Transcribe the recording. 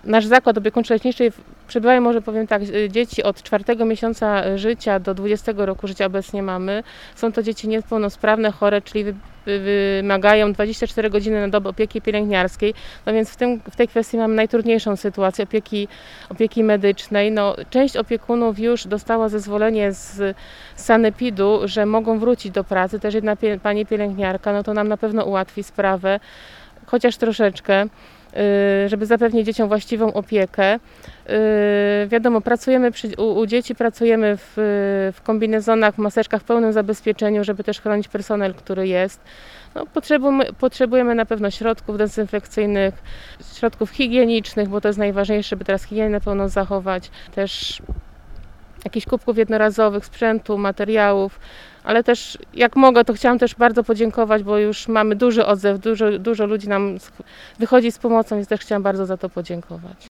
nasz zakład opiekuńczo-leczniczy przebywają, może powiem tak, dzieci od 4 miesiąca życia do 20 roku życia obecnie mamy. Są to dzieci niepełnosprawne, chore, czyli wymagają 24 godziny na dobę opieki pielęgniarskiej. No więc w tej kwestii mamy najtrudniejszą sytuację opieki medycznej. No, część opiekunów już dostała zezwolenie z sanepidu, że mogą wrócić do pracy. Też jedna pani pielęgniarka, no to nam na pewno ułatwi sprawę, chociaż troszeczkę, żeby zapewnić dzieciom właściwą opiekę. Wiadomo, pracujemy u dzieci, pracujemy w kombinezonach, w maseczkach, w pełnym zabezpieczeniu, żeby też chronić personel, który jest. No, potrzebujemy na pewno środków dezynfekcyjnych, środków higienicznych, bo to jest najważniejsze, żeby teraz higienę na pewno zachować. Też jakichś kubków jednorazowych, sprzętu, materiałów, ale też jak mogę, to chciałam też bardzo podziękować, bo już mamy duży odzew, dużo ludzi nam wychodzi z pomocą, więc też chciałam bardzo za to podziękować.